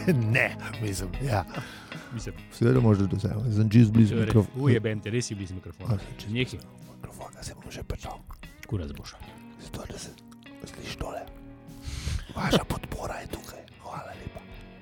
Ne, mislim, ja. Seveda možeš do sebe, sem čist blizu mikrofona. Ujebem te, res si blizu mikrofona. Nekaj. Mikrofona se bom že pečal. Kuraz boš. Zato, da se sliši tole. Vaša podpora je tukaj. Hvala lepa.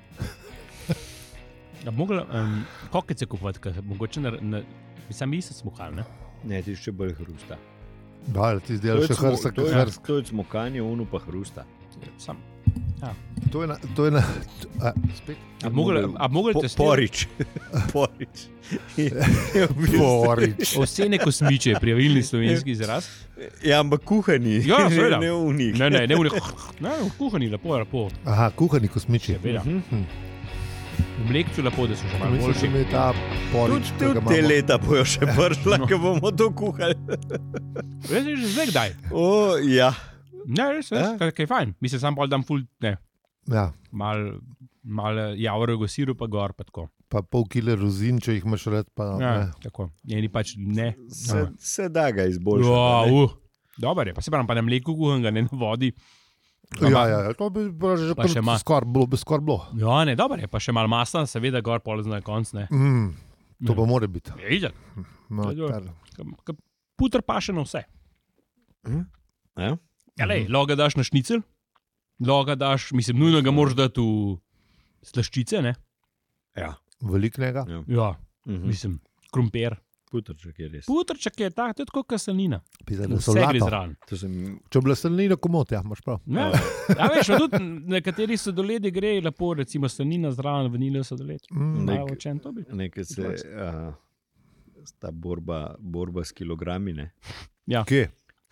Kokice kupovati, mogoče bi sam isto smokal, ne? Ne, ti še bolj hrusta. Da, ti zdaj še hrsta. To je smokanje, ono pa hrusta. Sam. Ja. To je na spet? A mogli testirati? Porič. Porič. Osene kosmiče je pravilni slovenski izraz. Ja, ampak kuhani. Ja, seveda. Ne v njih. Ne v njih. Ne, kuhani, lepo. Aha, kuhani kosmiči. Seveda. V mlekču lepo, da so še malo boljši. Mislim, da je ta porič, ki ga imamo. Te leta bojo še pršla, ko bomo to kuhali. Res je že zdaj kdaj. Ja. Ne, res, kaj je fajn. Mislim, sam bolj dam ful, ne. Ja. Mal javorega siru pa gor, pa tako. Pa pol kile rozin, če jih imaš rad, pa Ja, ne. tako. Eni pač ne. Se da ga izboljšati. Dobar je, pa se pravim, pa na mleku kuhanga, ne na vodi. Ja, to bi bilo že Pa še ima. skoraj bilo. Ja, ne, dobar je, pa še malo masla, seveda gor pol na konc, ne. To pa mora biti. Je itak. Puter paše na vse. Ja? Ja, lej, lahko ga daš na šnicel, lahko ga daš, mislim, nujno ga moraš dati v slaščice, ne? Ja. Veliknega. Ja, mislim, krompir. Putrček je res. Putrček je tak, to je tako kaselnina. Pisali Vse gre solato. zraven. Če bi bila slanina komot, ja, imaš prav. Ja, ja veš, tudi nekateri sladoledi gre lepo, recimo slanina zraven, vaniljev sladoled. Nekaj se sta borba s kilogrami, ne? Ja. Kje?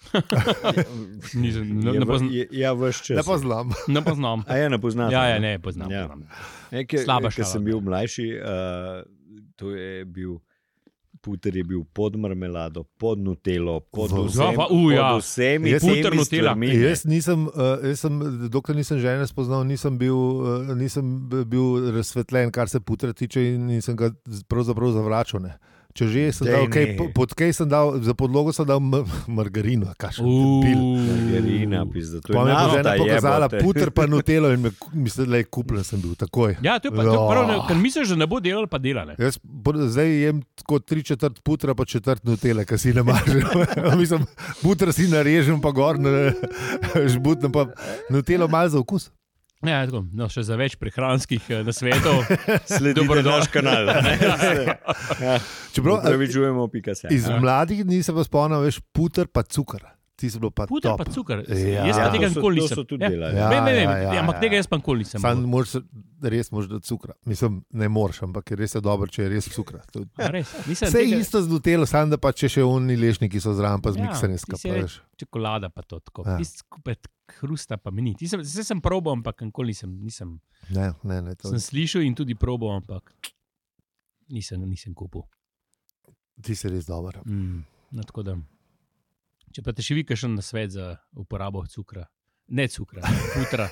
Ne poznam. Ja, veš čas. Ne poznam. A ja, ne poznam. Ja, ne poznam. Ja. Slaba Ker šala. sem bil mlajši, to je bil puter je bil pod marmelado, pod nutelo, pod vsemi Puter temi Nutella. stvarmi. Jaz sem, dokler nisem žene spoznal, nisem bil razsvetljen, kar se putra tiče in nisem ga pravzaprav zavračal, ne. Če že sem dal pod kaj sem dal, za podlogo sem dal margarino, kakšen debil. Margarina, pizda, to Pa mi je nafta, žena pokazala jebote. puter pa nutelo in mislim, da je kupljen sem bil, takoj. Ja, to je pa, ker misliš, da ne bo delal, pa dela, ne. Jaz zdaj jem tako 3/4 putra pa 1/4 nutele, ki si namažem. Mislim, putra si narežem pa gor, žbutnem pa nutelo malo za okus. Ja, tako, no, še za več prehranskih nasvetov. Sledite naš kanal. Čeprav Upravičujemo .se. iz mladih dni se pa spomnim, veš, puter pa cukor. Ti si bilo pa Puter top. pa cukor. Ja. Jaz pa tega To so- nikoli to nisem. so tudi delali. Ja. Ne, ampak tega jaz pa nikoli nisem. Sam res moraš dati cukra. Mislim, ne moraš, ampak je res dobro, če je res cukra. A res? Nisem Vse tega- je isto z nutelo, samo da pa če še oni lešniki so zraven, pa z mikserjem ti si skapaš. čokolada pa to tako. Ja. Skupaj hrusta pa mi ni. Vse sem probal, ampak nikoli nisem. Ne, to Sem slišal in tudi probal, ampak nisem kupil. ti si res dober. No, tako da. Če pa te še vi kakšen nasvet za uporabo cukra. Ne cukra, putra.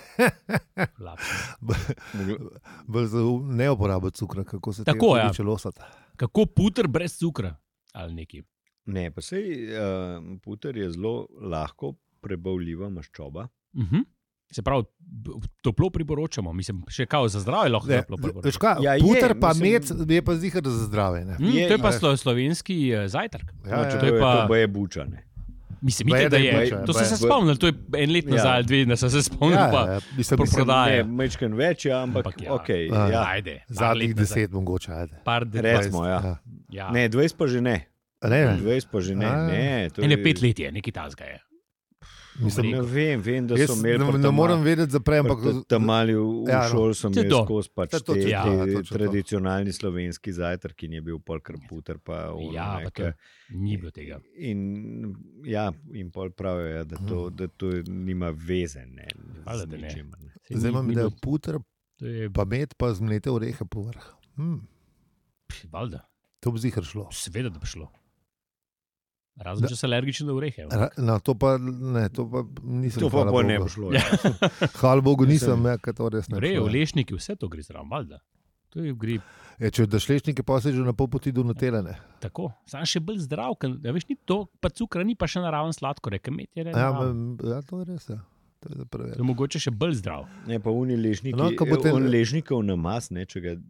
Bolj za neuporabo cukra, kako se Tako, tega ja. tiče losati. Kako puter brez cukra? Ali neki. Ne, pa sej puter je zelo lahko prebavljiva maščoba. Se pravi, toplo priporočamo. Mislim, še kao za zdravje lahko toplo Veš priporočamo. kaj, Ja, je, puter pa mislim- med je pa zihar za zdrave. Ne? To je pa slovenski zajtrk. Ja, Če ja, to je pa- pa je bučane. Mislim, Baje, da je. baje, To so baje. se spomnili, to je en let nazaj, ali 2, da sem se spomnil. Ja, mislim, prodaja. Ne, mečken več, ja, ampak ja. okej. Ja. Ja. Ajde. zadnjih 10 mogoče, ajde. Recimo, ja. Ja. Ne, 20 pa že ne. Ne, 20 pa že ne. A. Ne, to Ene je- 5 let je, nekaj tazga je. mislim, Ne vem, da jaz so imeli ne moram vedeti zaprej, ampak tam mali v Ja, no. šoli so To je imeli to. skozi pač To je to, te ja, točno to. tradicionalni slovenski zajtrk, ki je bil polkar puter pa Ja, pa to ni bilo tega. in pol pravijo, da to nima veze, ne, Valjda, z da ne. ničemer, ne. zdaj imam idejo puter, To je pa med, pa zmlete orehe povrh. valjda. To bi zihar šlo. Seveda, da bi šlo. Razen, če so alergični na orehe. No, to pa nisem. To pa hvala bo ne Bogu. bo šlo. Ja. Hvala Bogu nisem, ker to res ne Rej, šlo. olešniki, vse to gre zraven, valjda. To je gre Če daš lešnike, pa si že na pol poti do nutelene. tako. Sam še bolj zdrav, ker ja, veš, ni to, pa cukra ni pa še naraven sladkor, rekel med je Ja, naraven. ja, to je res. Ja. Mogoče še bolj zdrav. Ne, pa oni ležniki, ležnikov namaz, ne, če ga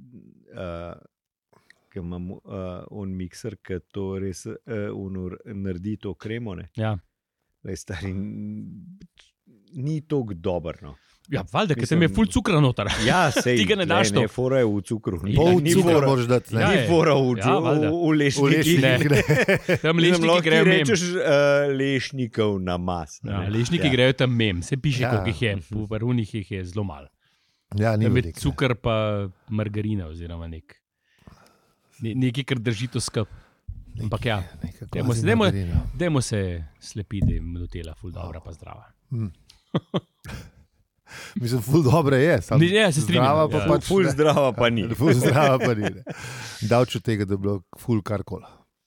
imamo on mikser, ki to res naredi to kremo, ne. Ja. Stari, ni toliko dober, no. Ja, valjda, ker tam je ful cukra noter. Ja, sej. Ti ga ne daš to. Ne, fora je v cukru. Pol cukra moraš dati. Ni fora v lešniki. Tam lešniki grejo mem. Rečeš lešnikov namaz. Ja, lešniki grejo tam mem. Se piše, koliko jih je. V varunih jih je zelo malo. Ja, ni veliko. Cukr pa margarina oziroma nekaj, kar drži to skup. Ampak ja, dajmo se slepiti, da je Nutella ful dobra pa zdrava. Mislim, ful dobro je. Ja, se strinjam. Ful zdrava pa ni. Ful zdrava pa ni. Davč od tega, da je bilo ful karkola.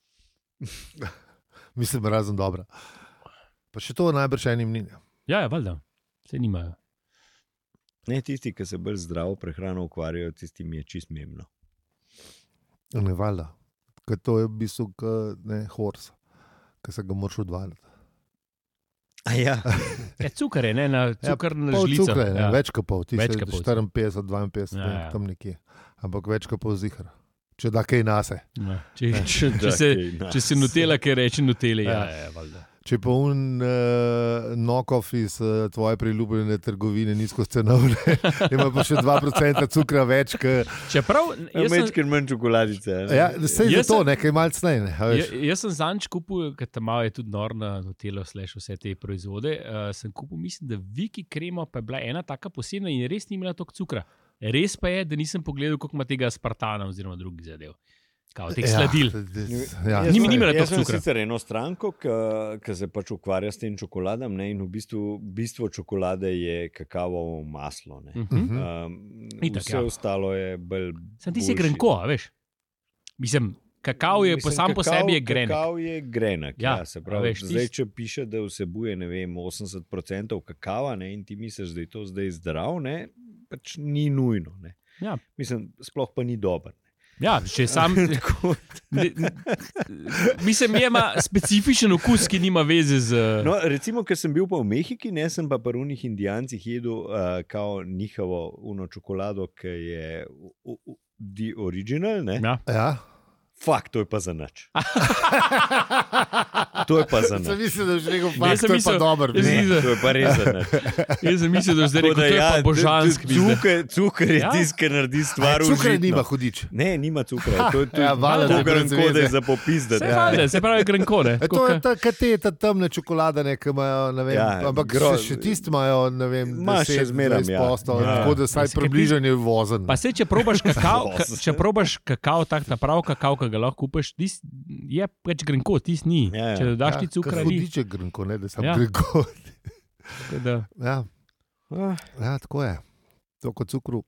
Mislim, razen dobra. Pa še to najbrž enim ni. Ja, valjda. Se nimajo. Ne, tisti, ki se bolj zdravo prehrano ukvarjajo, tisti mi je čist memno. Ne, valjda. Ker to je v bistvu horse, ki se ga moraš odvaljati. Ja. Cukor je, ne, na cukor na žlico. Pol cukra je, več kot pol, ti Več se kot pol. 54, 52, tam nekje. Ampak več kot pol zihar. Če da kaj nase. Ja. Če se Nutella, kaj reče Nutella, ja, valjda. Če pa knock-off iz tvoje priljubljene trgovine nizkocenovne, ima pa še 2% cukra več. Čeprav Večkrat manj čokoladice. Ja, sej zato, nekaj malce slejne. Jaz sem zanč kupil, ker tam malo je tudi Norna Nutella / vse te proizvode, sem kupil, mislim, da Viki kremo pa je bila ena taka posebna in res ni imela toliko cukra. Res pa je, da nisem pogledal, koliko ima tega aspartana oziroma drugih zadev. Kao, teh sladil. Ni imela toliko cukra. Jaz sem sicer eno stranko, ki se pač ukvarja s tem čokoladam, ne, in v bistvo čokolade je kakavovo maslo. Ne. Vse ostalo je bolj... Sem ti si grenko, veš? Mislim, kakav je sam po sebi je grenek. Kakav je grenek, ja, se pravi. Veš, zdaj, če piše, da vsebuje, ne vem, 80% kakava, ne, in ti misliš, da je to zdaj zdrav, ne, pač ni nujno. Ne. Ja. Mislim, sploh pa ni dober. Ja, če sam... Mislim, ima specifičen okus, ki nima veze z... No, recimo, ker sem bil pa v Mehiki, ne, sem pa pri unih Indijancih jedel kao njihovo čokolado, ki je the original, ne? Ja. Fakt, to je pa za nič. To je pa za nič. Sem mislil, da je rekel, fakt, to je pa dober. Ne, to je pa res za nič. Jaz sem mislil, da je rekel, to je pa božanski. Cukor je tisti, ki naredi stvar užitno. Cukor nima hudič. Ne, nima cukra. To je valjda, grenko, da je za popizdati. Se pravi grenko, ne? To je ta temna čokolada, ki imajo, ne vem, ampak še tisti imajo, ne vem, 10-20%, tako da saj približanje je vozen. Pa se, če probaš kakao, tak ta prav kakao, ga lahko kupiš, je pač grenko, tis ni. Če dodaš ti cukra, ni. Hudiče grenko, ne, da sam grenko. Ja, tako je. To kot cukru.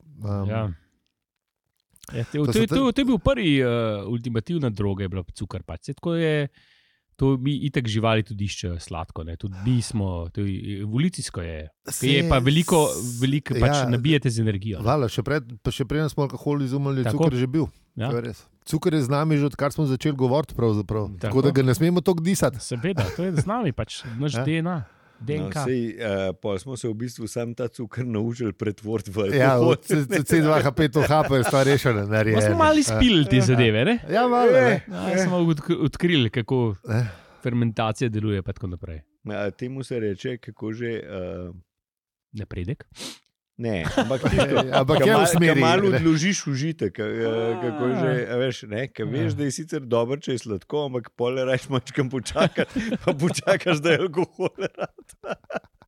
To je bil prvi ultimativna droga, je bila cukr pač. Tako je, to mi itak živali tudi iščejo sladko, ne. Tudi mi smo, to je evolucijsko je pa veliko pač nabijete z energijo. Vala, še prej smo alkohol izumili, cukr je že bil. Ja. Cukor je z nami že odkar smo začeli govoriti pravzaprav. Tako da ga ne smemo toliko disati. Seveda, to je z nami pač, naš DNA. DNK. Pol smo se v bistvu sam ta cukor naučili pretvoriti v alkohol. Ja, C2H5OH pa je stvar rešena. Pa smo malo izpili te zadeve, ne? Ja, malo, ne. Smo odkrili, kako fermentacija deluje pa tako naprej. Temu se reče, kako že... Napredek? Ne, ampak tisto, malo odložiš užitek, kako že, veš, ne, ker veš, da je sicer dobro, če je sladko, ampak pol rajš mačkam počakati, pa počakaš, da je alkohol rad.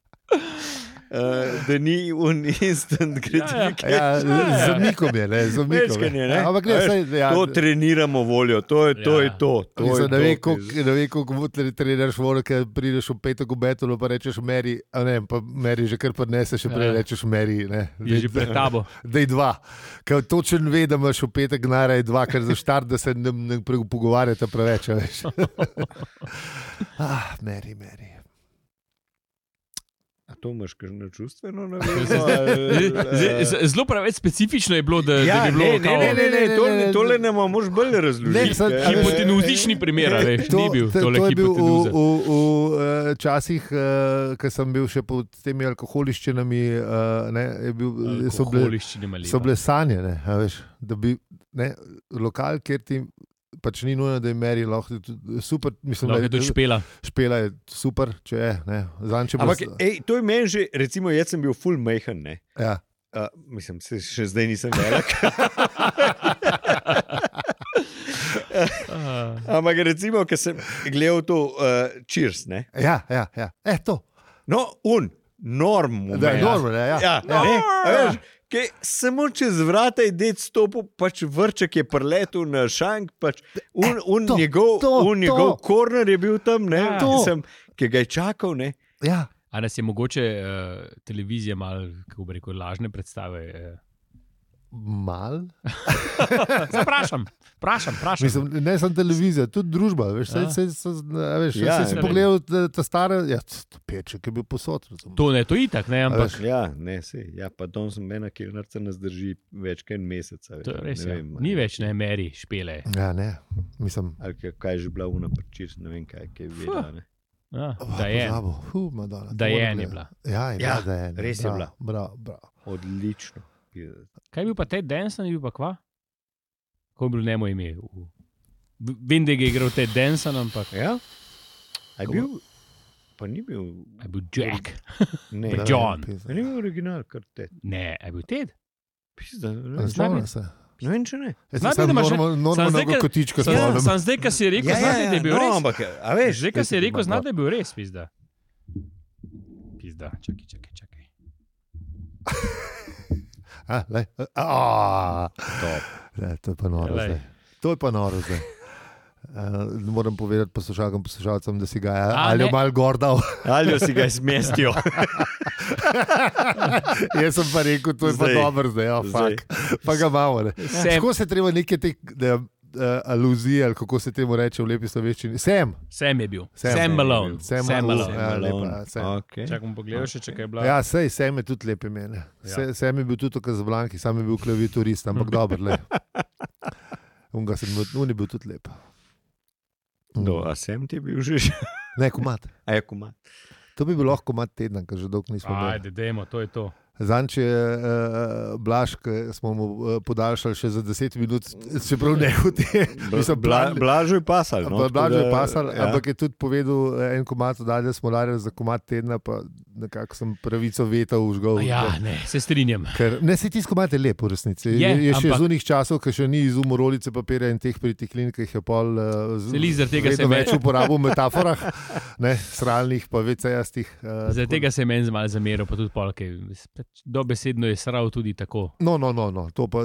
Da ni un instant gratification. Zamikom je, ne, zamikom je. Ampak to treniramo voljo, to je to. Ne ve, koliko treniraš voljo, ker prideš v petek v betonu, pa rečeš Meri, a ne, pa Meri že kar podnese, še prej rečeš Meri, ne. Je že pred tabo. Dej 2. Ker točen ve, da imaš v petek naraj 2, ker za štart, da se ne pogovarjate preveč, veš. Meri. to imaš kakšno čustveno Zelo preveč specifično je bilo, da bi bilo ne, tole ne moš bolj razložiti. Hipotenuzični primer, veš, ni bil tole hipotenuza. V časih, ko sem bil še pod temi alkoholiščinami, so bile sanje, veš, da bi lokal, kjer ti pač ni nujno, da je meri, lahko je super. Mislim, lahko je tudi špela. Špela je super, če je. Ampak to je meni že, recimo, jaz sem bil ful mejhen, ne? Ja. Mislim, še zdaj nisem velik. Ampak recimo, ker sem gledal to Cheers, ne? Ja. To. No, norm. Da, norm, ja. Samo čez vrata je ded stopil, pač vrček je prletel na šank, pač njegov korner je bil tam, ki ga je čakal, ne? Ja. A nas je mogoče televizija malo, kako bi rekel, lažne predstave? Mal? Vprašam. Mislim, ne samo televizija, tudi družba. Veš, si pogledal ta stara, Peček je bil posod. To itak, ne, ampak. Pa dom sem mena, ki nas drži več kot en mesec. To je res, ni več, ne, meri, špele. Ja, ne, mislim. Ali kaj je že bila una prečir, ne vem, kaj je vedela, ne. Da je bila. Ja, res je bila. Bravo. Odlično. Kaj je bil pa Ted Danson, je bil pa kva? Kako je bil njemu ime? Vem, da je igral Ted Danson, ampak... Ja? A je bil... Pa ni bil... A je bil Jack? Ne. John? A ni bil original, kar Ted? Ne, a je bil Ted? Pizda, Ne vem, če ne. Normalno kotička spomnim. Sam zdaj, ko si je rekel, znate, da je bil res. Ampak, a veš... Zdaj, ko si je rekel, znate, da je bil res, pizda. Čakaj. To je pa noro zdaj. Moram povedati poslušalcem, da si ga je Aljo malo gor dal. Aljo si ga je smestil. Jaz sem pa rekel, to je pa dobro zdaj. Pa ga malo. Kako se treba neke te aluzije, ali kako se temu reče v lepi slovenščini? Sam je bil. Sam Malone. Čakaj, bom pogledal še, če kaj je bila. Ja, Sam je tudi lepe mene. Sam je bil tudi v Casablanki, sam je bil klaviaturist, ampak dobro. On je bil tudi lep. A Sam ti je bil že? Ne, Komad. A je Komad. To bi bil lahko Komad tedna, ker že dolgo nismo imeli. Ajde, dajmo, to je to. Zanč je Blaž, ki smo mu podaljšali še za 10 minut, čeprav ne hote. Blažu je pasal. Blažu je pasal, ampak je tudi povedal en komad, da smo larjali za Komad tedna, pa nekako sem pravico vetal užgal. Ja, ne, se strinjam. Ne, se tisti komad je lep v resnici. Je še iz unih časov, ki še ni izumil rolice papirja in teh pritiklin, ki jih je pol vedno več uporabil v metaforah, sralnih pa vecejastih. Zaradi tega se je meni malo zameril, pa tudi polke. Dobesedno je sral tudi tako. No. To pa,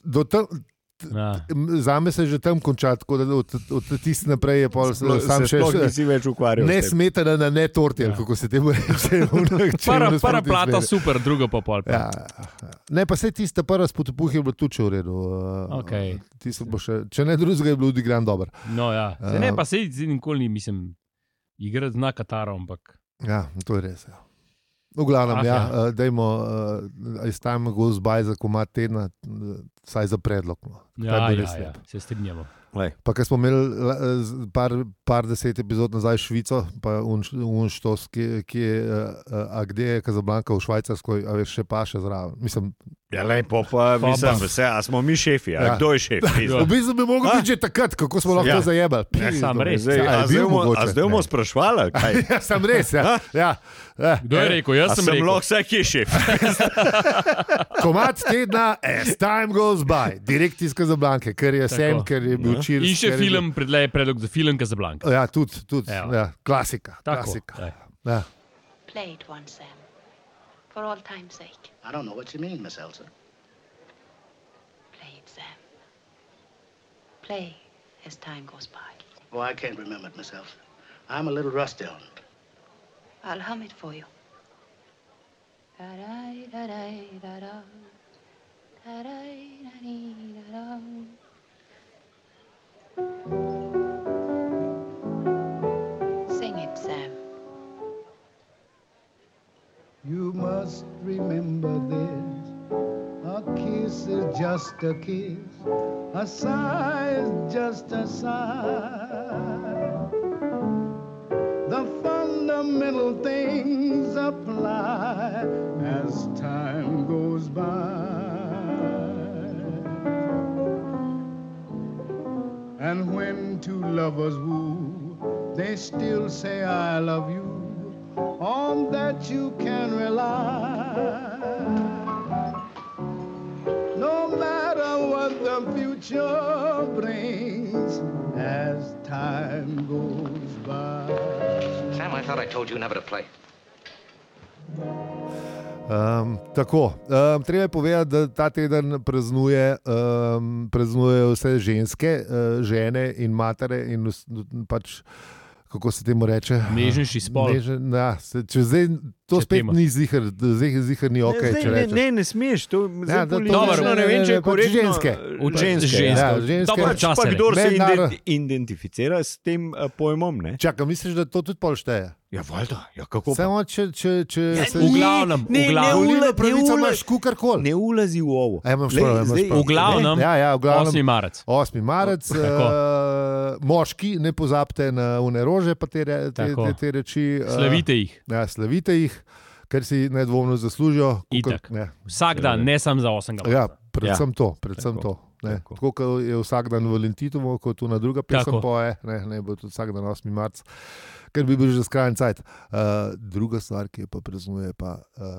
zame se že tam konča, tako da od tiste naprej je pol sam še več ukvarjal. Ne smetana na ne torti, kako se temu reče. Prva plata super, druga pa pol. Ja. Ne, pa se tiste prva s potopuh je bilo tudi v redu. Okay. Če ne drugega je bil odigran dober. No ja, ne pa se nikoli ni, mislim, igrati zna Kataro, ampak... Ja, to je res, ja. V glavnem, dajmo, As Time Goes By za Komad tedna, saj za predlog. Ja, se strinjamo. Pa ker smo imeli par 10 epizod nazaj Švico, pa unštos, kde je Casablanca v Švajcarsko, a veš, še pa še zraven. Mislim, ja, lepo pa, mislim, a smo mi šefi, a kdo je šef? V bistvu bi mogel biti že takrat, kako smo lahko zajebali. Sam res. A zdaj bomo sprašvali, kaj? Ja, sam res, ja. Kdo je rekel? Jaz sem rekel. Lahko vsak je šef. Komad tedna, As Time Goes By, direkt iz Casablanke, ker je Sam, ker je bil Cheers. In še film, predlog za film Casablanca. Ja, tudi, klasika. Ja. Play it once, Sam. For all time's sake. I don't know what you mean, Miss Elsa. Play it, Sam. Play as time goes by. Oh, I can't remember it, Miss Elsa. I'm a little rusty on it. I'll hum it for you. Da-da-da-da-da-da. Da-da-da-da-da-da. Sing it, Sam. just a kiss, a sigh is just a sigh. The fundamental things apply as time goes by. And when two lovers woo, they still say I love you. On that you can rely. No matter what the future brings as time goes by. Sam, I thought I told you never to play. Treba je povedati, da ta teden praznujejo vse ženske, žene in matere in pač, kako se temu reče? Nežnejši spol. Če zdaj to spet ni ziher ni ok, če rečeš. Ne smeš, to je politično, ne vem, če je korektno. Ženske. Pa kdor se identificira s tem pojmom, ne? Čakaj, misliš, da to tudi pol šteje? Ja, valjda, ja kako pa? Samo, če se... V glavnem. Pravica imaš kukarkoli. Ne ulazi v ovo. V glavnem, 8. marec. 8. marec, moški, ne pozabite na une rože, pa te reči. Slavite jih. Ja, slavite jih, ker si nedvomno zaslužijo. Itak. Vsak dan, ne samo za 8. marca. Ja, predvsem to. Tako kot je vsak dan Valentinovo, kot tu na druga pesem poje, ne bo tudi vsak dan 8. marc, ker bi bil že skrajen cajt. Druga stvar, ki je pa praznuje, pa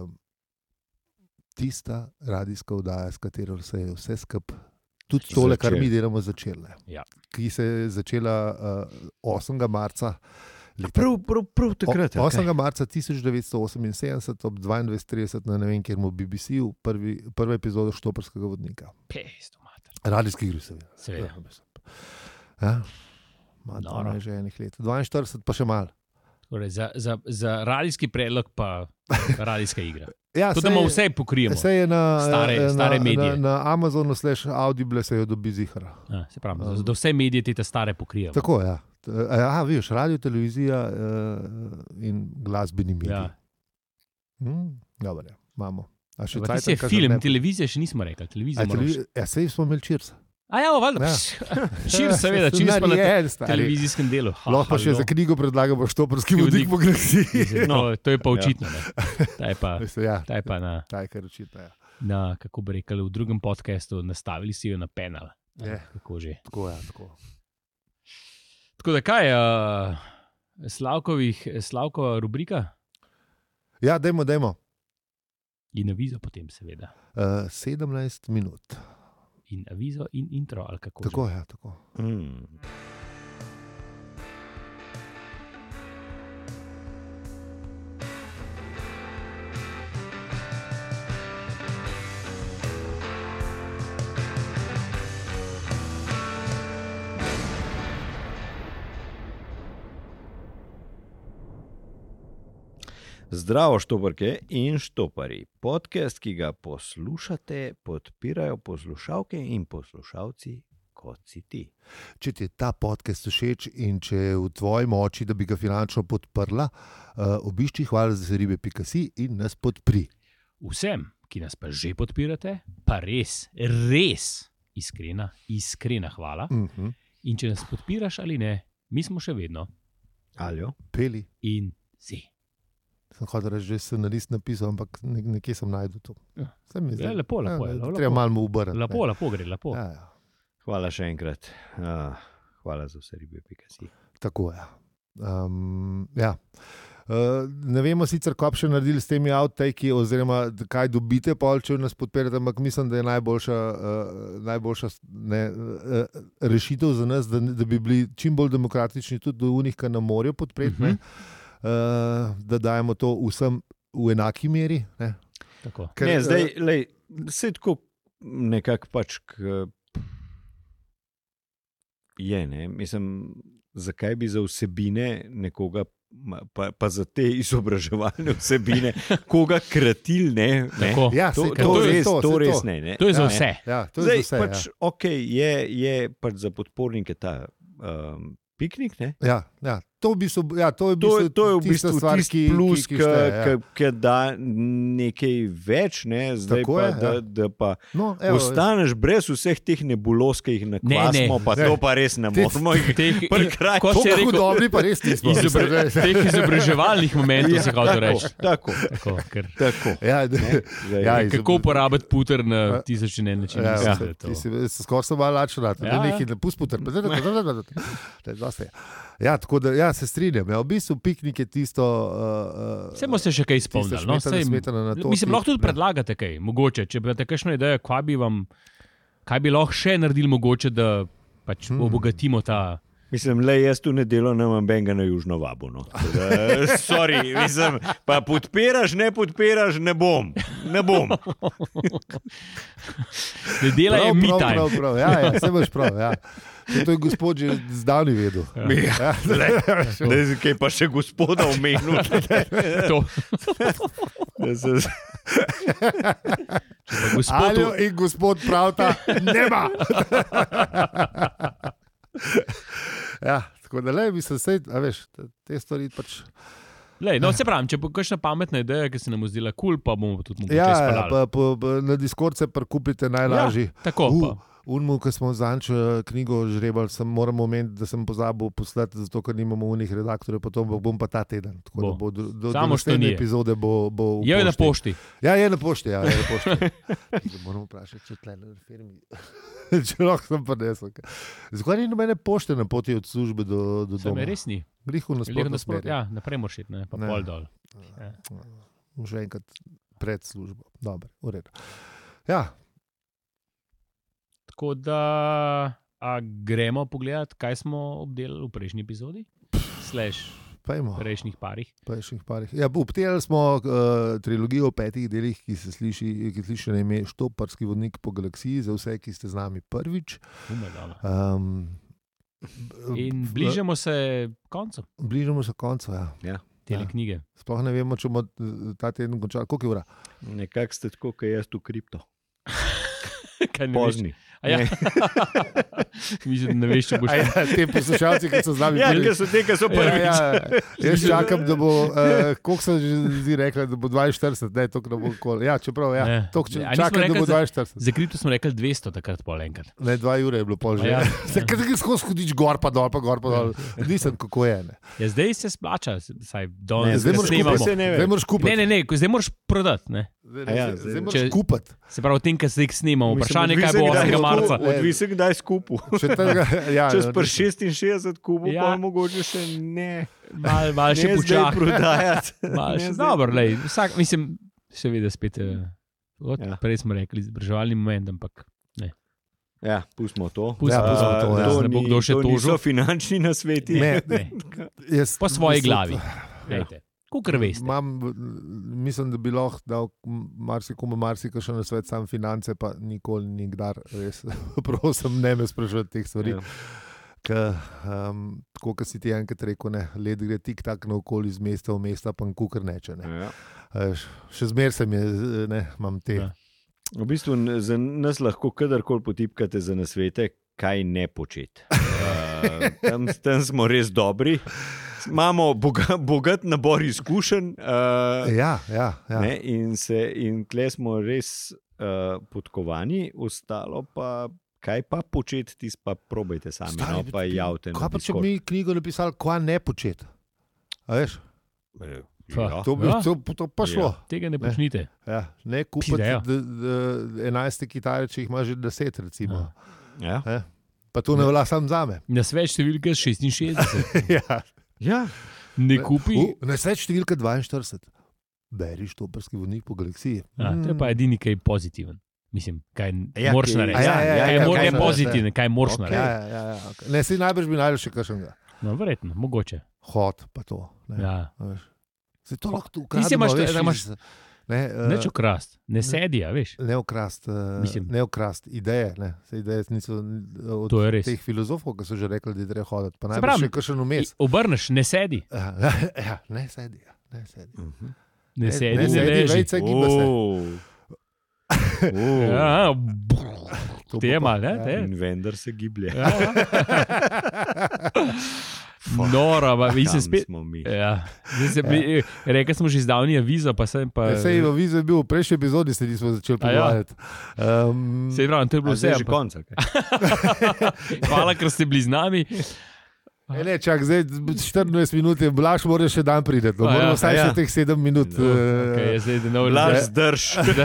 tista radijska oddaja, s katero se je vse skup, tudi tole, kar mi delamo, začela. Ja. Ki se je začela 8. marca. Prav takrat. 8. marca 1978 ob 22:30 na ne vem kjer mu BBC-u prva epizoda Štoparskega vodnika. Radijski igri, seveda. Ja, malo je že enih let. 42 pa še malo. Torej, za radijski predlog pa radijska igra. Ja, to, da mu vse pokrijemo. Vse je stare medije. Na Amazonu /Audible se jo dobi zihara. Se pravi, da vse medije te stare pokrijemo. Tako, ja. Vidiš, radio, televizija in glasbeni mediji. Ja. Dobro, imamo. Ti je film, televizija še nismo rekli. Sej smo imeli Cheers. Valjda. Cheers, seveda, Cheers pa na televizijskem delu. Lahko pa še za knjigo predlagamo Štoparski vodnik po galaksiji. To je pa očitno. Ta je pa na... Ta je kar očitno, ja. Na, kako bi rekli, v drugem podcastu nastavili si jo na penal. Kako že. Tako. Tako da kaj, Slavkova rubrika? Ja, dajmo. In avizo potem, seveda. 17 minut. In avizo in intro, ali kako tako, že? Ja, tako. Zdravo, štoparke in štopari. Podcast, ki ga poslušate, podpirajo poslušalke in poslušalci, kot si ti. Če ti je ta podcast všeč in če je v tvoji moči, da bi ga finančno podprla, obišči hvala-za-ribe.si in nas podpri. Vsem, ki nas pa že podpirate, pa res iskrena hvala. In če nas podpiraš ali ne, mi smo še vedno Aljo, Peli in Si. Sem hodil reči, že scenarist napisal, ampak nekje sem najdel to. Lepo. Treba malo obrniti. Lepo gre. Ja. Hvala še enkrat. Hvala za vse ribe.si. Tako je. Ja. Ne vemo sicer, kaj še naredili s temi outtake, oziroma kaj dobite, če nas podpirate, ampak mislim, da je najboljša rešitev za nas, da bi bili čim bolj demokratični tudi do unih, ki nam morajo podpreti. Da dajemo to vsem v enaki meri. Zdaj, se tako nekako pač je, ne? Mislim, zakaj bi za vsebine nekoga, pa za te izobraževalne vsebine, koga kratil, ne? Ja, to res ne. To je za vse. Zdaj, pač, je pač za podpornike ta piknik, ne? Ja. To je v bistvu stvar, tisti plus, ki da nekaj več, zdaj tako pa, da pa ostaneš brez vseh teh nebulos, ki jih nakvasimo, pa to pa res ne moramo jih prikrajati. Ko si rekel, dobri pa res nismo. Teh izobraževalnih momentov si hotel reči. Tako. Kako uporabiti puter na 1001 način. Skoraj sem malo lačen, da nekaj ne pusti puter. Tako da, se strinjam. V bistvu piknik je tisto... Vse boste še kaj spomnili. Mislim, lahko tudi predlagate kaj. Mogoče, če bi imate kakšno idejo, kaj bi lahko še naredili mogoče, da pač obogatimo ta... Mislim, jaz tu nedelo nemam benga na južno vabo. Sorry, mislim, pa podpiraš, ne bom. Nedela je me time. Prav, se boš prav, To je gospod že zdavni vedel. Kaj pa še gospoda omenil? Aljo in gospod pravta, nema. Tako da mislim, te stvari pač... Se pravim, če bo kakšna pametna ideja, ki se nam zdela kul, pa bomo tudi mogoče spalali. Na Discord se prekupite najlažji. Tako pa. Unmu, ko smo zanč knjigo žrebali, moram omeniti, da sem pozabil poslati, zato ker nimamo unih redaktorjev, potom bom pa ta teden. Tako da bo do naslednje epizode bo je na pošti. Je na pošti, Moramo vprašati, če tle na firmi. Če lahko sem pa nesel. Zakaj ni nobene pošte na poti od službe do doma? Sem res ni. Grihu nasprotno smer. Naprej moraš iti, pa pol dol. Že enkrat pred službo. Dobro, v redu. Tako da gremo pogledati, kaj smo obdelali v prejšnji epizodi? Prejšnjih parih. Obdelali smo trilogijo v 5 delih, ki sliši na ime Štoparski vodnik po galaksiji, za vse, ki ste z nami prvič. In bližamo se koncu. Tele knjige. Sploh ne vemo, če bomo ta teden končali. Koliko je ura? Nekako ste tako, kot jaz v kripto. Pozni. Mislim, ne veš, če boš... Te poslušalci, ki so z nami prvič. So te, ki so prvič. Jaz čakam, da bo, koliko sem že rekla, da bo 42, toliko da bo kol. Čeprav, čakam, da bo 42. Za kripto smo rekli 200 takrat pol enkrat. Ne, 2 ure je bilo pol že. Kaj skozi hodič gor pa dol. Nisem, kako je. Zdaj se splača, saj zdaj moraš kupiti. Ne, zdaj moraš prodati, zdaj moraš kupiti. Se pravi, v tem, kaj se jih snimamo, vprašanje, kaj bo 8. marca. Odvisno, kdaj skupil. Če si 66 kupil, pa mogoče še ne. Mal še počakaj. Prodajati. Dobro, mislim, seveda spet, prej smo rekli, izobraževalni moment, ampak ne. Pustimo to. Ne bo kdo še tožil. To niso finančni nasveti. Po svoji glavi. Kukor veste. Mislim, da bi lahko dal marsikomu marsikaj na svet, sam finance, pa nikoli, nikdar, res. Prosim, ne me sprašujete teh stvari. Tako, kot si ti enkrat rekel, led gre tik-tak naokoli iz mesta v mesta, pa kukor neče. Še zmer se mi je, imam te. V bistvu za nas lahko kadarkoli potipkate za nasvete, kaj ne početi. Tam smo res dobri. Imamo bogat nabor izkušenj in tle smo res podkovani, ostalo pa kaj pa početi, tisto pa probajte sami, pa javite. Kaj pa če bi mi knjigo napisali, kaj ne početi? A veš? To pa šlo. Tega ne počnite. Ne kupiti 11 kitare, če jih ima že 10 recimo. Pa to ne velja sam zame. Na svet številka 66. Ne kupi. Na svet številka 42. Beri Štoparski vodnik po galaksiji. To je pa edini kaj pozitiven. Mislim, kaj moraš narediti. Kaj je pozitivno, kaj moraš narediti. Ne, si najbrž bi najdel še kakšnega. No, verjetno, mogoče. Hod pa to. Se to lahko ukrademo, veš. Neč ukrast, ne sedi, veš. Ne ukrast, ideje. Ideje niso od teh filozofov, ki so že rekli, da je treba hoditi. Pa najbrž še kakšen vmes. Obrneš, ne sedi. Ne sedi. Ne sedi, vejce giba se. Ja, tema, ne? In vendar se giblje. Nora, vi se spet. Smo mi. Ja. Rekli smo že zdavni avizo, pa sem pa. Sej avizo je bil v prejšnji epizodi, se nismo začeli pogovarjati. Sej pravi, to je bilo vse. Že konc. Hvala, ker ste bili z nami. Ne, čak, zdaj 14 minut je Blaž, moraš še dan priti. Moramo vsaj še teh 7 minut. Blaž zdrž.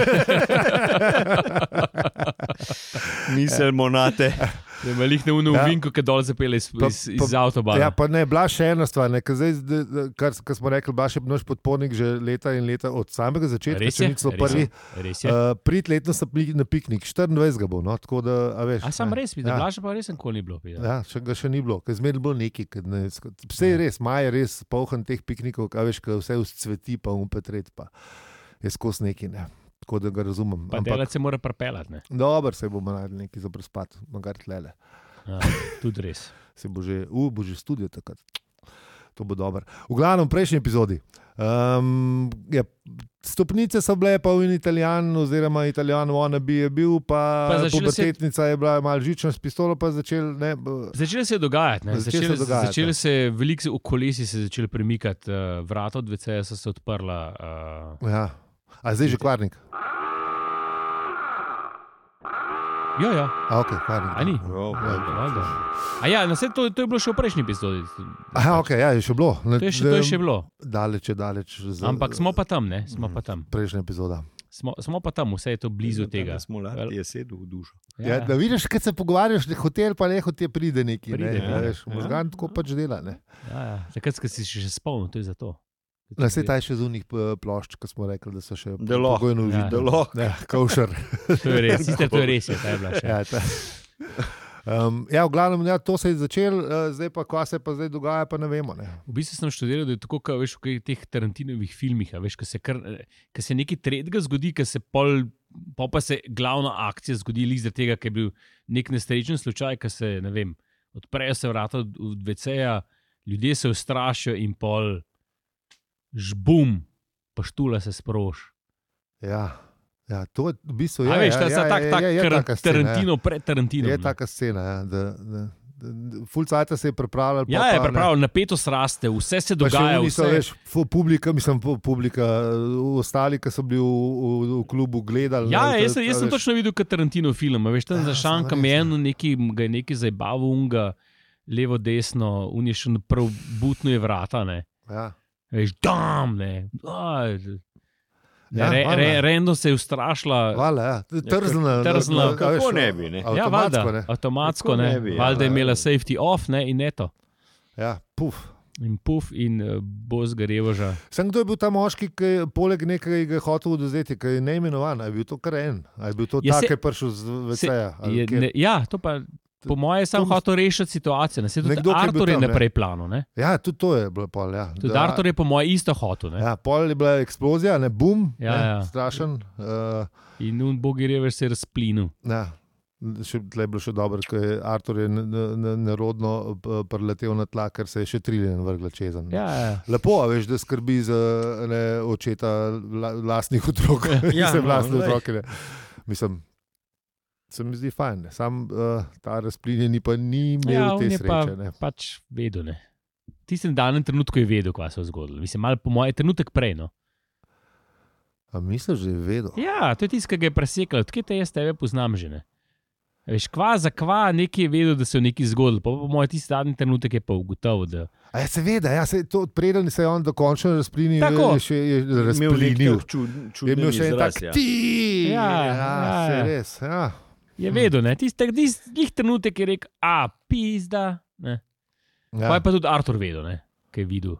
Misel monate. Je malih neuno vinko, ki dol zapele iz avtobana. Ja, pa ne, Blaž še ena stvar. Kar smo rekli, Blaž je naš podpornik že leta in leta od samega začetka. Če nič so prvi. Prid letno na piknik. 24 ga bo, no, tako da, a veš. A sam res vidim, Blaža pa res nikoli ni bilo. Ja, še ni bilo, ker zmeraj bilo neki. Vse je res, maj je res polhan teh piknikov, a veš, ker vse vzcveti, pa petret, pa je skos neki, ne. Tako da ga razumem. Pa delac se mora prepelati, ne? Dobar, se bomo najdli neki za prespat, magar tlele. Tudi res. Se bo že studio takrat. To bo dober. V glavnem, prejšnji epizodi. Stopnice so bile, pa in Italijan, oziroma Italijan wannabe je bil, pa pubertetnica je bila malo žična s pistolo, pa začeli se je dogajati, ne? Začeli se veliko v kolesi se začeli premikati, vrata od WC-ja so se odprla. Ja. A zdaj že kvarnik? Ja. A, ok, kvarnik. A ni? A ja, to je bilo še v prejšnji epizodi. Aha, ok, ja, je še bilo. To je še bilo. Daleč. Ampak smo pa tam, ne? Smo pa tam. Prejšnja epizoda. Smo pa tam, vse je to blizu tega. Smo lati, je sedel v dušo. Ja, da vidiš, kad se pogovarjaš, hotel pa nehote pride neki. Možgan tako pač dela, ne? Ja, takrat, ko si še spomnil, to je za to. Sej ta je še z unih plošč, ko smo rekli, da so še pogojno užiti. Delo. Kavšar. To je res, to je res, ta je bila še. V glavnem, to se je začel, zdaj pa, ko se pa zdaj dogaja, pa ne vemo. Ne. V bistvu sem študiral, da je tako, kot veš, v teh Tarantinovih filmih, veš, ko se nekaj tretjega zgodi, ko se pa se glavna akcija zgodi iz tega, ker je bil nek nesrečen slučaj, ko se, ne vem, odprejo se vrata od WC-ja, ljudje se ustrašijo in pol žbum, pa štula se sproš. Ja, to je v bistvu... A veš, Tarantino pred Tarantinom. Je taka scena, da Fulcajta se je pripravljal. Ja, je pripravljal, napetost raste, vse se dogaja. Publika, ostali, ki so bili v klubu gledali. Ja, jaz sem točno videl, kot Tarantino film. Veš, tam za šankam je nekaj zabaval, unga, levo, desno, un je še prav butno je vrata, ne. Ja. Veš, dam, ne. Rendo se je ustrašila. Trzla. Kako ne bi, ne? Avtomatsko, ne. Valjda je imela safety off, ne, in neto. Ja, puf. In bo zgarevoža. Sem kdo je bil ta moški, ki je poleg nekaj ga hotel odvzeti, ki je neimenovan? A je bil to kar en? A je bil to tak, ki je prišel z WC-ja? Ja, to pa... Po moje sem hotel rešiti situacijo. Tudi Artur je naprej plano. Ne? Ja, tudi to je bilo pol. Ja. Tudi Artur je po moje isto hotel. Ja, pol je bila eksplozija, ne bum, strašen. In Bogi Revež se je razplinil. Ja, tle je bilo še dobro, ker je Artur je nerodno preletel na tla, ker se je še triljen vrgla čezen. Ja. Lepo, veš, da skrbi za očeta lastnih otrok. Vlastne otroke. Mislim, se mi zdi fajn, sam ta razplinjen pa ni imel te sreče. Ja, on je pač vedel, ne. Tistem danem trenutku je vedel, kaj se je zgodilo. Mislim, malo po moje trenutek prej, no. A misliš, že je vedel? Ja, to je tisto, ki ga je presekal. Odkje te jaz tebe poznam že, ne. Veš, nekaj je vedel, da se je nekaj zgodilo. Pa po moje tisti danem trenutek je pa ugotovil, da... A ja, seveda, preden se je on dokončno razplinil, je razplinil. Je imel še en tak se res, ja. Je vedel, ne? Tistih trenutek je rekel, pizda. Ne? Ja. Pa je pa tudi Artur vedel, ne? Kaj je videl.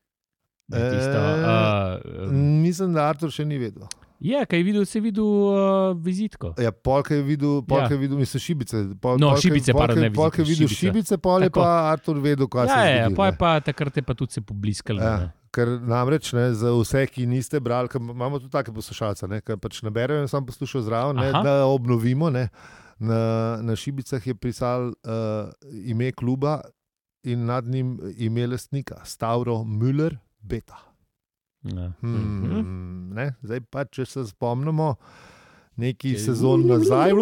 Mislim, da Artur še ni vedel. Ja, kaj je videl, se je videl vizitko. Ja, polk je videl, mislim, šibice. Šibice, pa ne polk je videl šibice, pol je pa Artur vedel, kaj se je zgodilo. Ja, pa takrat je pa tudi se pobliskalo. Ja. Ker namreč, ne, za vse, ki niste brali, imamo tudi take poslušalce, ki pač ne berejo in sam poslušajo zraven, da obnovimo. Ne, na šibicah je pisal ime kluba in nad njim ime lastnika, Stavro Müller Beta. Ja. Ne, zdaj pa, če se spomnimo, neki sezon nazaj,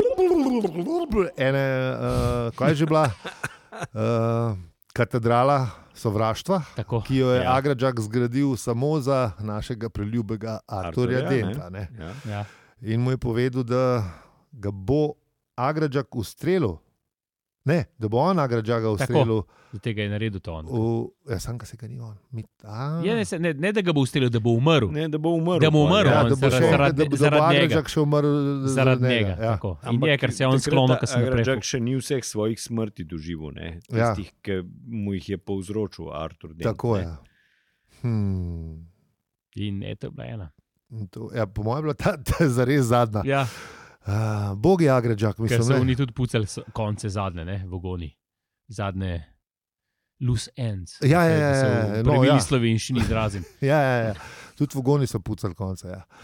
kaj je že bila? Katedrala sovraštva, Tako, ki jo je ja. Agradžak zgradil samo za našega preljubega Arturja Denta. Ne? Ja. In mu je povedal, da ga bo Agradžak ustrelil. Ne, da bo on Agradžaka ustrelil. Do tega je naredil to on. Sam ga se ga ni on. Ne, da ga bo ustrelil, da bo umrl. Ne, da bo umrl. Da bo umrl, Ja, on, da bo zaradi Agradžak še umrl zaradi njega. Ja. Tako. In je, ker se je on sklonil, ker sem Agradžak naprej. še ni vseh svojih smrti doživel, ne? Tistih, ki mu jih je povzročil Artur Dent. Tako ne. je. In eto je bila ena. Ja, po mojem je bila ta zares zadnja. Ja, Bog je Agradžak, ker mislim. so Ne? oni tudi pucali konce zadnje, ne, v ogoni. Zadnje loose ends. Ja, V no, pravilni ja. slovenščini izrazim. Ja. Tudi v Goni so pucali konce.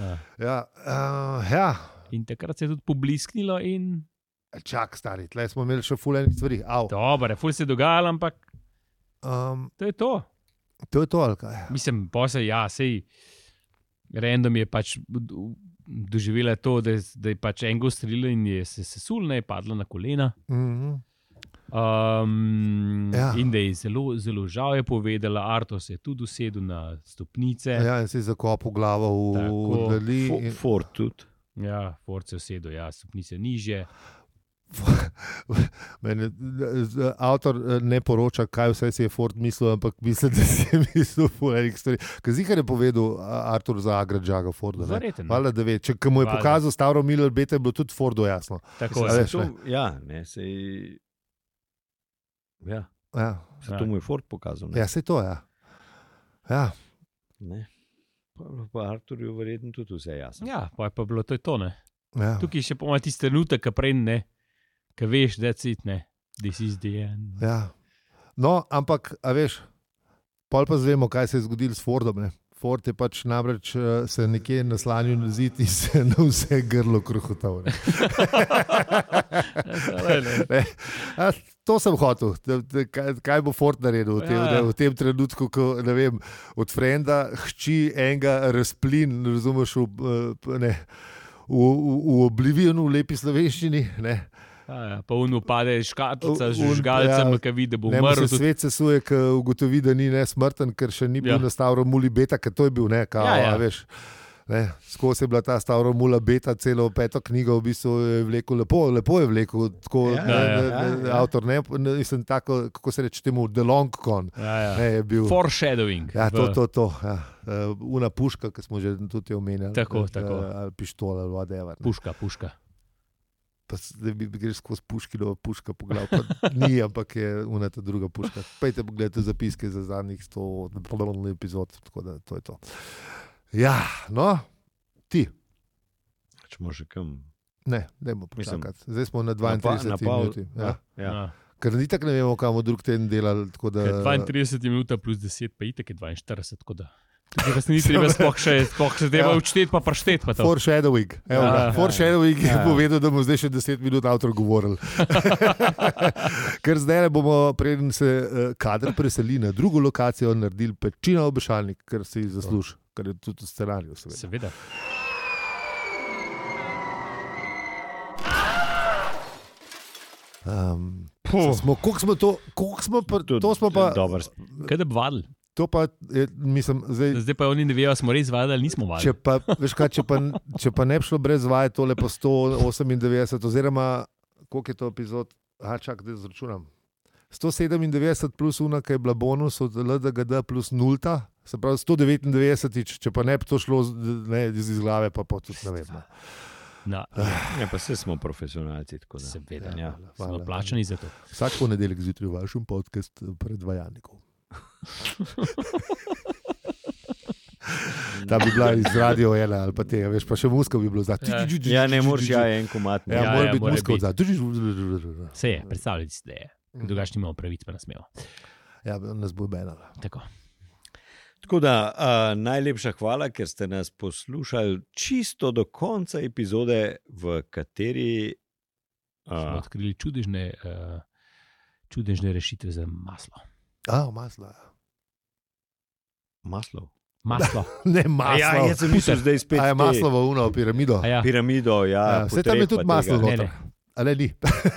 Ja. In takrat se je tudi poblisknilo in Čak, stari, tle smo imeli še ful enih stvari. dobro, ful se je dogajalo, ampak to je to. To je to, ali kaj? Mislim, posebej, ja, sej random je pač doživela to, da je pač enega ustrelila in je se sesulna, je padla na kolena. Ja. In da je zelo, zelo žal, je povedala, Artur se je tudi usedel na stopnice. Ja, in si zakopal glavo v Tako. dali. Ford tudi. Ja, Ford se je usedel, ja, stopnice nižje. Mene, avtor ne poroča, kaj vse si je Ford mislil, ampak mislim, da si je mislil ful enih stvari. Zihar je povedal Artur za Agradžaka Forda. Verjetno. Hvala, da ve. Če mu je Valjda. pokazal Stavro Miller Beta, je bilo tudi Fordu jasno. Tako A je. veš, ne? Ja, ne, sej... Ja, Ja, se to mu je Ford pokazal. Ne? ja sej to, ja. Ja, Ne. Pa Arturju verjetno tudi vse jasno. Ja, pa je pa bilo to, je to, ne. ja. Tukaj še pomeni tisti trenutek, ki prej ne, ki veš, da je cit, ne. This is the end. Ja. No, ampak, a veš, pol pa zvemo, kaj se je zgodilo s Fordom. Ne? Ford je pač namreč se nekje naslanil na zid in se na vse grlo kruhotal. To sem hotel. Kaj bo Ford naredil v tem trenutku, ko ne vem, od frenda hči enega razplin, razumeš, v Oblivionu, v lepi slovenščini. Ne? Ja, pa on upade škatlica z žgalcem, ki vidi, da bo Ne, umrl. se svet sesuje, ko ugotovi, da ni nesmrten, ker še ni bil na Stavro Muli Beta, ker to je bil, ne, kao, Ja. a veš. Ne, skozi je bila ta Stavro Mula Beta, celo peto knjigo v bistvu je vlekel, lepo je vlekel, tako avtor, ne, mislim tako, kako se reče temu, The Long Con. Ne, je bil. Foreshadowing. Ja, to. Ja. Una puška, ki smo že tudi omenjali. Tako. Ali pištola, ali whatever. Ne. Puška. Pa zdaj greš skozi puškino puška po glavu, pa ni, ampak je unata druga puška. Pejte pogledajte zapiske za zadnjih 100 epizod, tako da to je to. Ja, no, ti. Čemo še kam? Ne, dajmo počakati. Zdaj smo na 32 minuti. Ja. Ker ni tako ne vemo, kam bomo drug teden delali. 32 minuta plus 10, pa itek je 42, tako da. Tukaj se ni treba sploh še treba učteti, pa prašteti. Foreshadowing. Foreshadowing je povedal, da bomo zdaj še 10 minut avtor govorili. Ker zdaj bomo, preden se kader preseli na drugo lokacijo, naredili pečino obešalnik, kar si zasluži, kar je tudi v scenariju. Seveda. Koliko smo pa... Dobar. Kaj da bi vadili? To pa, mislim, zdaj pa oni ne vejo, smo res vadili ali nismo vadili. Če pa ne bi šlo brez vaje, tole pa 198, oziroma koliko je to epizod? Čak, da izračunam. 197 plus una, ki je bila bonus od LDGD plus nulta, se pravi 199, če pa ne bi to šlo iz glave, pa tudi ne vem. No. Ja, pa vse smo profesionalci. Seveda, smo plačani za to. Vsak ponedeljek zjutraj v vašem podcastu predvajalnikov. Ta bi bila iz Radio 1 ali pa tega, veš, pa še muska bi bilo zdaj. Ja, ne moreš, en komat. Ja, mora biti muska od zdaj. Se je, predstavljati si, da je. Drugač nimamo pravic, pa nas imamo. Ja, nas bo benala. Tako da, najlepša hvala, ker ste nas poslušali čisto do konca epizode, v kateri smo odkrili čudežne rešitve za maslo. Maslo. Maslo. Ne, maslo. Ja, jaz sem mislil zdaj spet. A je maslovo uno, piramido. Ja. Piramido, ja. Vse tam je tudi maslo Ne, noter. Ali ni?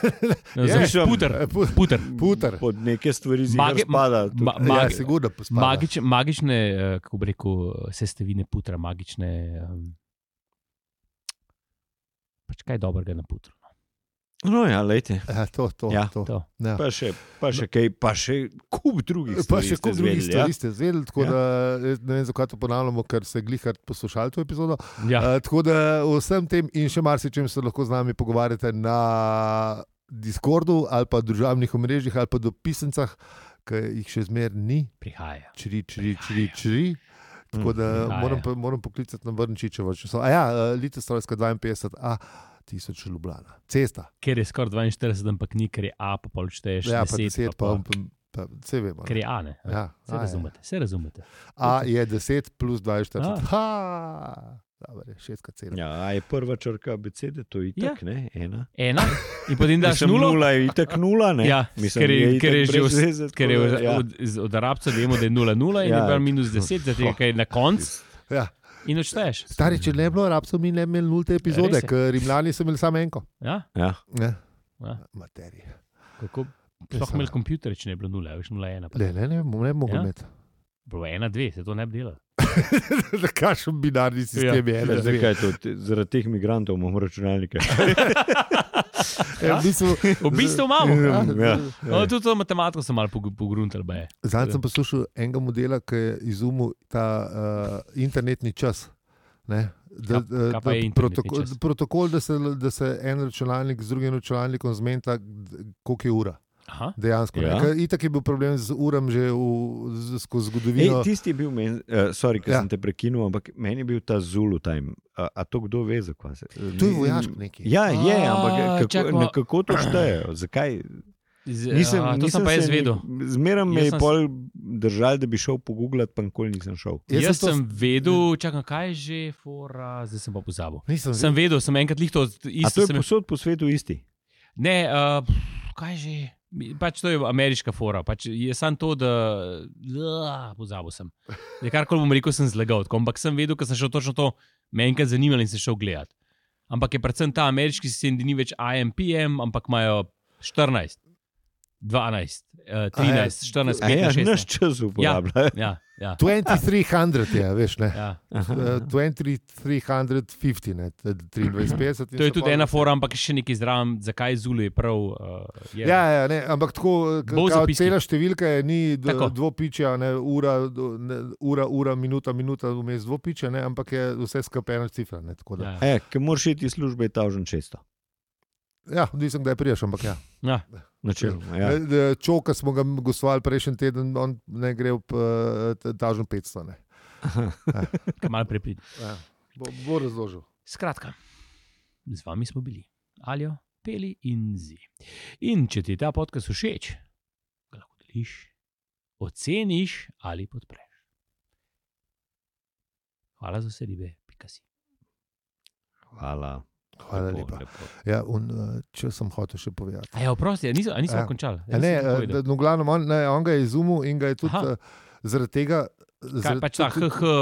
Puter. Pod neke stvari zigar spada. Ja, sigurno spada. Magične, kako bi rekel, sestavine putra, magične, pač kaj dobrega na putru. No ja, lejte. Ja, to. Ja. Ja. Pa še kup drugih stvari. Pa še kup drugih stvari ja? ste zvedeli, tako da ne vem, zakaj to ponavljamo, ker se glihar poslušali to epizodo. Ja. Tako da vsem tem in še marsičem se lahko z nami pogovarjate na Discordu ali pa družabnih omrežjih ali pa dopisencah, ki jih še zmer ni. Prihaja. Čri. Tako da moram poklicati na Vrnčičevo. Litostrojska 52, 1000 Ljubljana. Cesta. Ker je skoraj 42, ampak ni, ker je A, pa pol šteješ 10, pa vse vemo. Ker je A, ne? Ja, Se razumete. A je 10 plus 42. Dobre, 6 cela. Ja, a je prva črka abecede, to je itak, ne? Ena. In potem daš nulo. Nula je itak nula, ne? Ja, ker je od Arabca vemo, da je 0,0 in je bil minus 10, zato je na koncu. Ja. In odšteješ. Stari, če ne bi bilo Arabcev, mi ne bi imeli nulte epizode, ker Rimljani so imeli samo enko. Ja. Materija. Kako? Sploh imeli kompjuter, če ne bi bilo 0, veš 0,1. Ne bi mogel imeti. Bilo 1, 2, se to ne bi delalo. Kakšen binarni sistem je. Zakaj je to? Zaradi teh migrantov imamo računalnike. V bistvu malo. Ja. Tudi to matematiko sem malo pogruntal. Zdaj sem poslušal enega modela, ki je izumil ta internetni čas. Protokol, da se en računalnik z drugim računalnikom zmenta, koliko je ura. Aha. Dejansko. Ja. Itak je bil problem z uram že skozi zgodovino. Tisti je bil meni, ker sem te prekinul, ampak meni je bil ta Zulu time. A to kdo ve, zakaj se? To je vojaško nekaj. Ja, je, ampak kako to štejejo? Zakaj? To sem pa jaz vedel. Zmeraj me je pol držal, da bi šel pogooglati, pa nikoli nisem šel. Jaz sem vedel, čakam, kaj je že fora, zdaj sem pa pozabil. Sem vedel, sem enkrat lihto isto. A to je posod po svetu isti? Ne, kaj že? Pač to je ameriška fora. Pač je samo to, da pozabil sem. Karkoli bom rekel, sem zlagal. Ampak sem vedel, ker sem šel točno to, me enkrat zanimalo in sem šel gledati. Ampak je predvsem ta ameriški sistem, da ni več AM, PM, ampak imajo 14, 12, 13, 14, 15, 16. Naš čas uporabljajo. Ja. 2300 je, veš, ne? Ja. 2350, ne? 2350. To je tudi ena fora, ampak še nekaj zraven, zakaj Zulu je prav. Ja, ne, ampak tako, cela številka je ni dvopičja, ne, ura, minuta, vmes dvopičja, ne, ampak je vse skupaj ena cifra. Ne, ker moraš iti iz službe, je 1600. Ja, nisem kdaj priješ, ampak ja. Načeloma, ja. Čoka smo ga gostovali prejšnji teden, on ne gre v 1500. Ne. Malo prepiti. Ja. Bo razložil. Skratka, z vami smo bili Aljo, Peli in Zi. In če ti je ta podcast všeč, ga lahko deliš, oceniš ali podpreš. Hvala za vse ribe, pikasi. Hvala lepa. Ja, če sem hotel še povedati. Oprosti, nisem končal. No, glavno, on ga je izumil in ga je tudi zaradi tega. Pač ta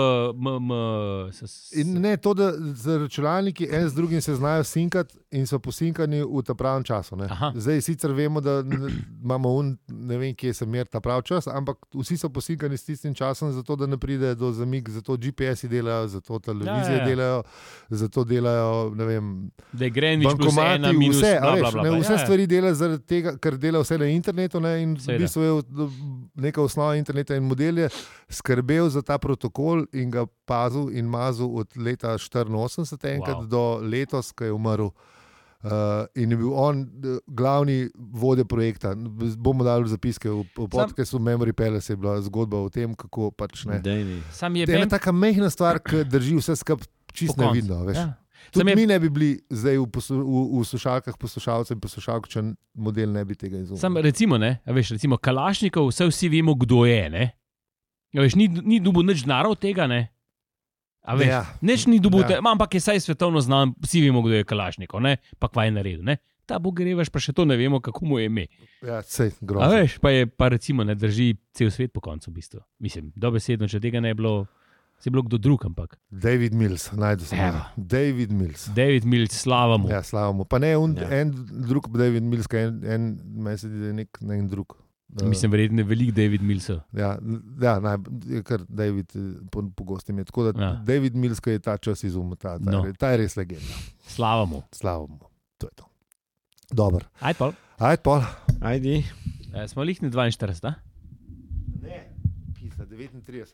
Ne, to, da z računalniki en z drugim se znajo sinkati in so posinkani v ta pravem času. Zdaj sicer vemo, da imamo ne vem, kje se mer ta prav čas, ampak vsi so posinkani s tistim časom, zato da ne pride do zamik, zato GPS-i delajo, zato televizije delajo, zato delajo, ne vem, da je Greenwich plus 1 minus vse stvari delajo zaradi tega, ker dela vse na internetu, ne, in v bistvu je neka osnova interneta in model je skrbel za ta protokol in ga pazil in mazil od leta 84 enkrat do letos, ko je umrl. In je bil on glavni vodja projekta. Bomo dali zapiske v podcastu Memory Palace, je bila zgodba o tem, kako pač ne. Je ena taka mehna stvar, ki drži vse skupaj čisto nevidno, veš. Tudi mi ne bi bili zdaj v slušalkah poslušalcev in poslušalk, če model ne bi tega izumil. Sam recimo Kalašnikov, vsi vemo, kdo je, ne? Veš, ni dobil nič denarja od tega, ne? Nič ni dobil, ampak je saj svetovno znan, vsi vemo, kdo je Kalašnikov, ne? Pa kva je naredil, ne? Ta Bogerevaš pa še to ne vemo, kako mu je ime. Ja, sej, grozno. Veš, pa recimo ne drži cel svet po koncu, v bistvu. Mislim, dobesedno, če tega ne je bilo, Si bil kdo drug, ampak. David Mills, najdu sem. Evo. David Mills. David Mills, slava mu. Ja, slava mu. Pa ne, en drug David Mills, en mesec je nek drug. Mislim, verjetno je velik David Millsov. Ja, kar David pogosto ime. Tako da David Mills, ki je ta čas izumil, ta je res legenda. Slava mu. Slava mu. To je to. Dobar. Ajde, Pol. Ajdi. Smo lihni 42, da? Ne, pisa, 39.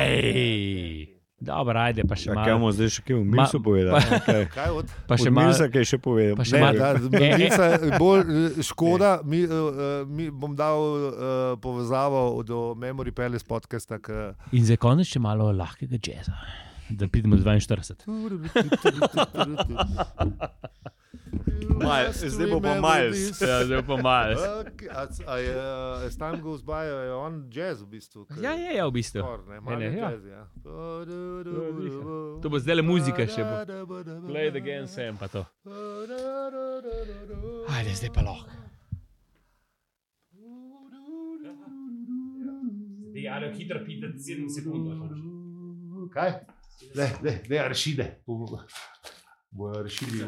Dobro, ajde, pa še malo. Kaj bomo zdaj še kaj v Milsu povedali? Kaj od? Pa še malo. Milsa, kaj še povedal? Milsa, bolj škoda, bom dal povezavo do Memory Palace podcasta. In za konec še malo lahkega jazza, da pridemo do 42. Zdaj bo pa Miles. Ja, zdaj bo pa Miles. As time goes by, je on jazz v bistvu. Ja, v bistvu. Jazz, ja. To bo zdaj le muzika še bo. Play it again, Sam, pa to. Ajde, zdaj pa lahko. Zdaj, ali hitro pite 7 sekund. Kaj? Ne, rešide. Bojo rešili.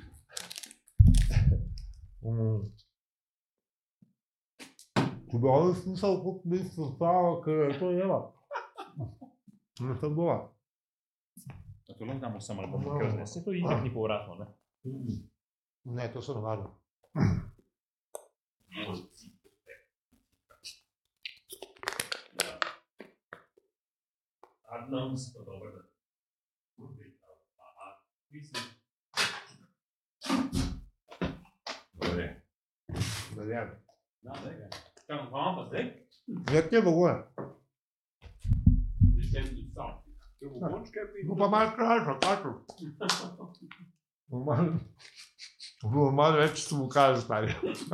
Če bi on smisel, kot bi se stavil, ker je to jela. Ne, to bova. To lahko damo samo ali bomo krvne. Se to itak ni povratno, ne? Ne, to so navadno. Adnam se to dobro, da. Mislim. Dobre. Zaljam. Da, zdaj. Kam pa zdaj? Ja, kje bo gore? Zdaj tudi sam. Bo pa malo krajša, tako. Bo malo več se mu kaže, stari.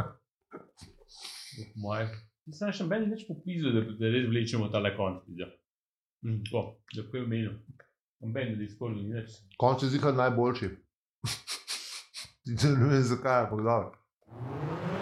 Moj. Mislim, še meni neč popizil, da res vlečemo tale konc. Tako, da kaj omenil. Ben, da izkoril ni neč. Konc je zihar najboljši. Ne vem zakaj, ampak dobro.